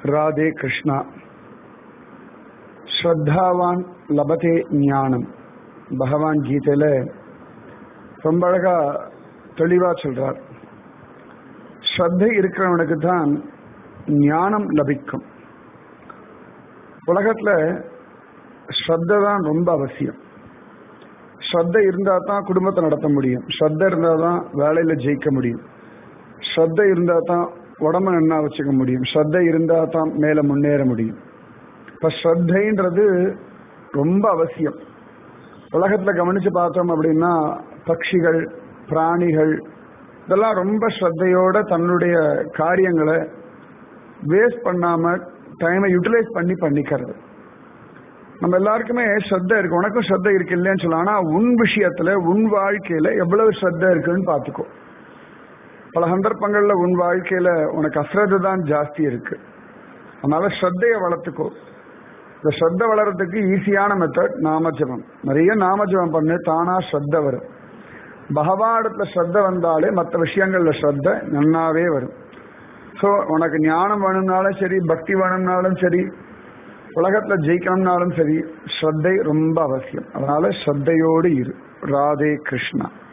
ராதே கிருஷ்ணா. ஸ்ரத்தாவான் லபதே ஞானம். பகவான் கீதையில ரொம்ப அழகா தெளிவா சொல்றார். ஸ்ரத்தை இருக்கிறவனுக்கு தான் ஞானம் லபிக்கும். உலகத்துல ஸ்ரத்தை தான் ரொம்ப அவசியம். ஸ்ரத்தை இருந்தா தான் குடும்பத்தை நடத்த முடியும். ஸ்ரத்தை இருந்தா தான் வேலையில ஜெயிக்க முடியும். ஸ்ரத்தை இருந்தா தான் உடம்ப நன்னா வச்சுக்க முடியும். ஸ்ரத்தை இருந்தா தான் மேல முன்னேற முடியும். இப்ப ஸ்ரத்தைன்றது ரொம்ப அவசியம். உலகத்துல கவனிச்சு பார்த்தோம் அப்படின்னா பட்சிகள், பிராணிகள் இதெல்லாம் ரொம்ப ஸ்ரத்தையோட தன்னுடைய காரியங்களை வேஸ்ட் பண்ணாம டைமை யூட்டிலைஸ் பண்ணிக்கிறது. நம்ம எல்லாருக்குமே ஸ்ரத்தை இருக்கு. உனக்கும் ஸ்ரத்தை இருக்கு இல்லைன்னு சொல்லலாம். ஆனா உன் விஷயத்துல உன் வாழ்க்கையில எவ்வளவு ஸ்ரத்தை இருக்குன்னு பாத்துக்கோ. பல சந்தர்ப்பங்கள்ல உன் வாழ்க்கையில உனக்கு அஸ்ரத்தை தான் ஜாஸ்தி இருக்கு. அதனால ஸ்ரத்தையை வளர்த்துக்கோ. இந்த ஸ்ரத்தை வளர்றதுக்கு ஈஸியான மெத்தட் நாமஜபம். நிறைய நாமஜபம் பண்ணு, தானா ஸ்ரத்தை வரும். பகவானிடத்துல ஸ்ரத்தை வந்தாலே மற்ற விஷயங்கள்ல ஸ்ரத்தை நன்னாவே வரும். ஸோ உனக்கு ஞானம் வேணும்னாலும் சரி, பக்தி வேணும்னாலும் சரி, உலகத்துல ஜெயிக்கணும்னாலும் சரி, ஸ்ரத்தை ரொம்ப அவசியம். அதனால ஸ்ரத்தையோடு இரு. ராதே கிருஷ்ணா.